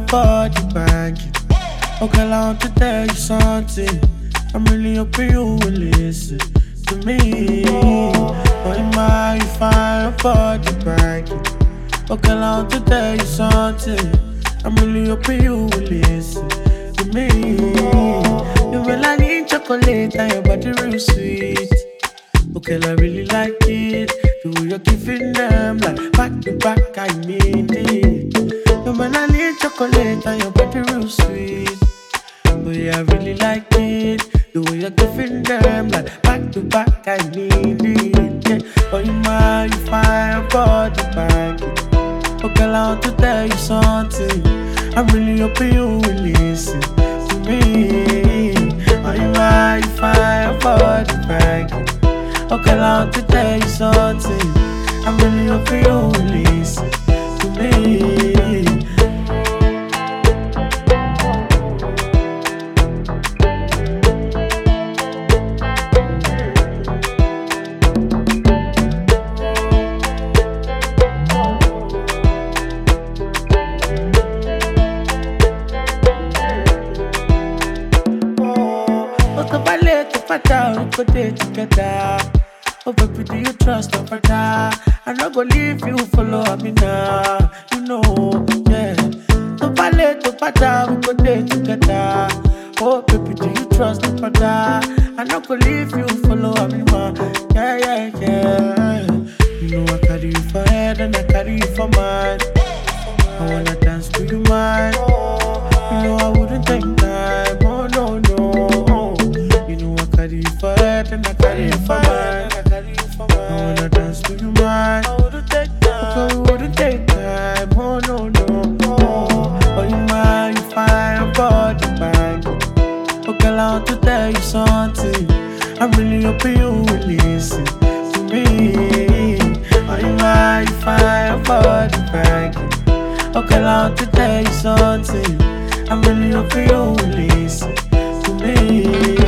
body banging. Okay, I want to tell you something. I'm really hoping you will listen to me. Oh, in my you find your body banging. Okay, I want to tell you something. I'm really hoping you will listen to me. You will I need chocolate and your body real sweet. Okay, I really like it. The way you're giving them like back to back, I need it. You will I need chocolate and your body real sweet. Oh yeah, I really like it. The way you're giving them like back to back, I need it. Yeah. Oh, you find your body back. Okay, I want to tell you something. I'm really hoping you will listen to me. Oh, you find your body back. Okay, I want to tell you something. I'm really hoping you will listen to me. We go there together. Oh baby, do you trust my brother? I'm not gonna leave you, follow me now. You know, yeah. To ballet, to pata, we go there together. Oh baby, do you trust my brother? I'm not gonna leave you, follow me now. Yeah, yeah, yeah. You know I carry you for head and I carry you for mind. I wanna dance to you, man. You know I wouldn't take time. Oh no, no. You know I carry you for head and I carry you for mind. I wanna dance to you, man. I wouldn't take time. We wouldn't take time. Oh no, no. Oh you man, you find your body bang. Oh girl, I want to tell you something. I'm really hoping you will listen to me. Oh you man, you find your body bang. Oh girl, I want to tell you something. I'm really hoping you will listen to me.